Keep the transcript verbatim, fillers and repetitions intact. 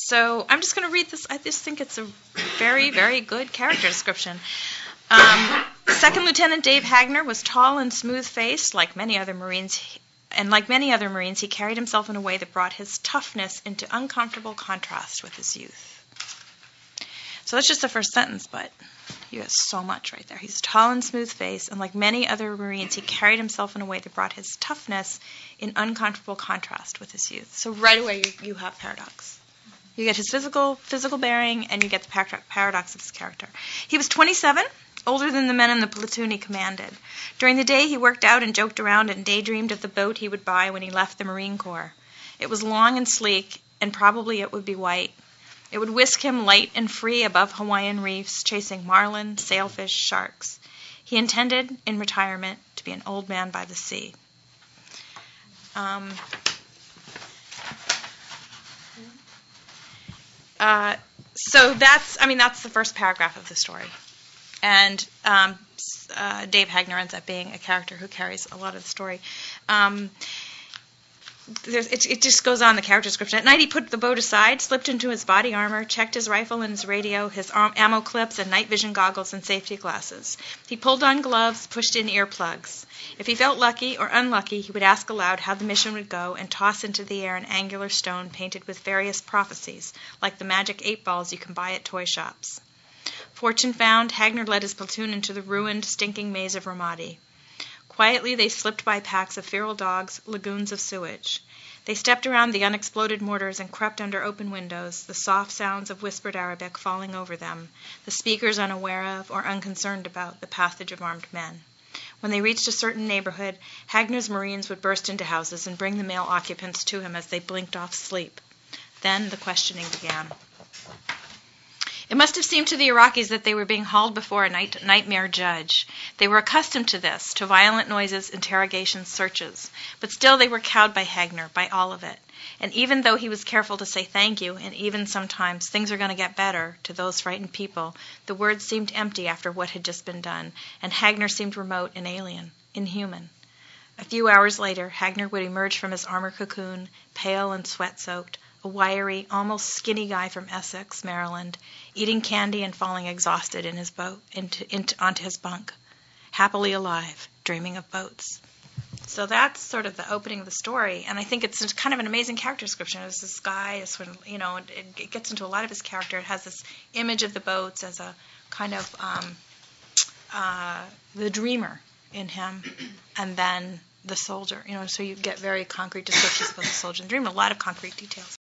so I'm just going to read this. I just think it's a very, very good character description. Um, Second Lieutenant Dave Hagner was tall and smooth-faced, like many other Marines, and like many other Marines, he carried himself in a way that brought his toughness into uncomfortable contrast with his youth. So that's just the first sentence, but you got so much right there. He's tall and smooth-faced, and like many other Marines, he carried himself in a way that brought his toughness in uncomfortable contrast with his youth. So right away, you, you have paradox. You get his physical physical bearing, and you get the paradox of his character. He was twenty-seven, older than the men in the platoon he commanded. During the day, he worked out and joked around and daydreamed of the boat he would buy when he left the Marine Corps. It was long and sleek, and probably it would be white. It would whisk him light and free above Hawaiian reefs, chasing marlin, sailfish, sharks. He intended, in retirement, to be an old man by the sea. Um... Uh, so that's, I mean, that's the first paragraph of the story. And um, uh, Dave Hagner ends up being a character who carries a lot of the story. Um, there's, it, it just goes on, the character description. At night, he put the boat aside, slipped into his body armor, checked his rifle and his radio, his arm, ammo clips and night vision goggles and safety glasses. He pulled on gloves, pushed in earplugs. If he felt lucky or unlucky, he would ask aloud how the mission would go and toss into the air an angular stone painted with various prophecies, like the magic eight balls you can buy at toy shops. Fortune found, Hagner led his platoon into the ruined, stinking maze of Ramadi. Quietly, they slipped by packs of feral dogs, lagoons of sewage. They stepped around the unexploded mortars and crept under open windows, the soft sounds of whispered Arabic falling over them, the speakers unaware of or unconcerned about the passage of armed men. When they reached a certain neighborhood, Hagner's Marines would burst into houses and bring the male occupants to him as they blinked off sleep. Then the questioning began. It must have seemed to the Iraqis that they were being hauled before a night- nightmare judge. They were accustomed to this, to violent noises, interrogations, searches. But still they were cowed by Hagner, by all of it. And even though he was careful to say thank you, and even sometimes things are going to get better to those frightened people, the words seemed empty after what had just been done, and Hagner seemed remote and alien, inhuman. A few hours later, Hagner would emerge from his armor cocoon, pale and sweat-soaked, a wiry, almost skinny guy from Essex, Maryland, eating candy and falling exhausted in his boat into, into onto his bunk, happily alive, dreaming of boats. So that's sort of the opening of the story, and I think it's kind of an amazing character description. It's this guy, it's sort of, you know, it, it gets into a lot of his character. It has this image of the boats as a kind of um, uh, the dreamer in him, and then the soldier. You know, so you get very concrete descriptions about the soldier and the dreamer, a lot of concrete details.